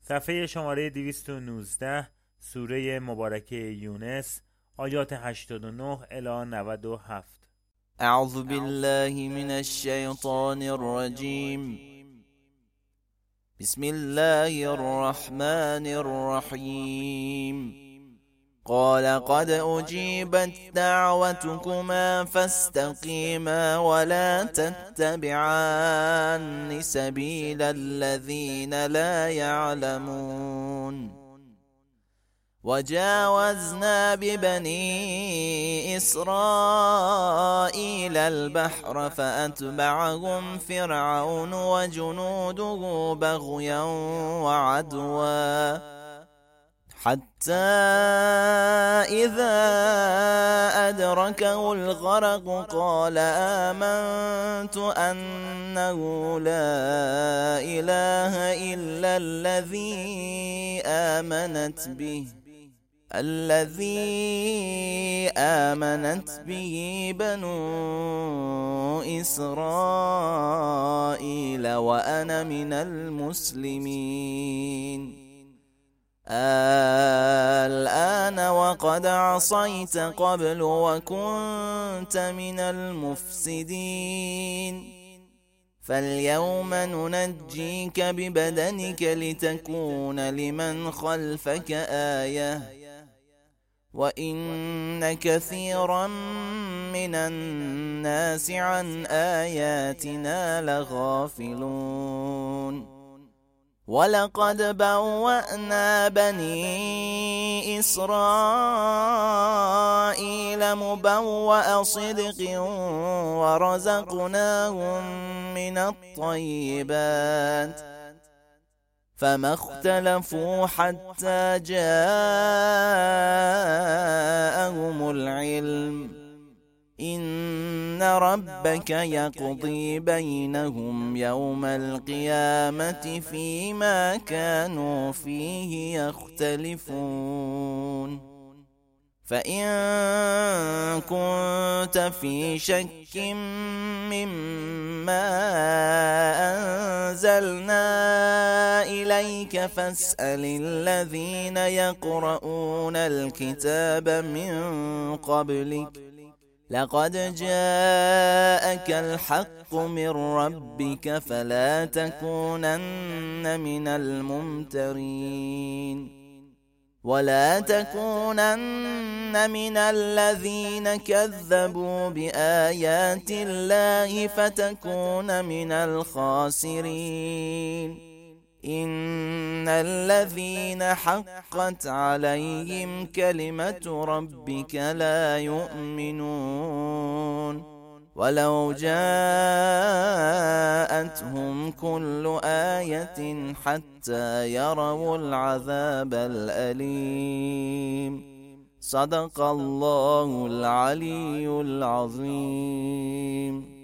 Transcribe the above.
صفحه شماره 219 سوره مبارکه یونس آیات 89 الی 97. اعوذ بالله من الشیطان الرجیم. بسم الله الرحمن الرحیم. قال قد أجيبت دعوتكما فاستقيما ولا تتبعان سبيل الذين لا يعلمون. وجاوزنا ببني إسرائيل البحر فأتبعهم فرعون وجنوده بغيا وعدوا حتى إذا أدركه الغرق قال آمنت أنه لا إله إلا الذي آمنت به بنو إسرائيل وأنا من المسلمين. الآن وقد عصيت قبل وكنت من المفسدين، فاليوم ننجيك ببدنك لتكون لمن خلفك آية وإن كثيرا من الناس عن آياتنا لغافلون. ولقد بوأنا بني إسرائيل مبوأ صدق ورزقناهم من الطيبات فما اختلفوا حتى جاءهم العلم. إن ربك يقضي بينهم يوم القيامة فيما كانوا فيه يختلفون. فإن كنت في شك مما أنزلنا إليك فاسأل الذين يقرؤون الكتاب من قبلك لقد جاءك الحق من ربك فلا تكونن من الممترين. ولا تكونن من الذين كذبوا بآيات الله فتكون من الخاسرين. إن الذين حقت عليهم كلمة ربك لا يؤمنون ولو جاءتهم كل آية حتى يروا العذاب الأليم. صدق الله العلي العظيم.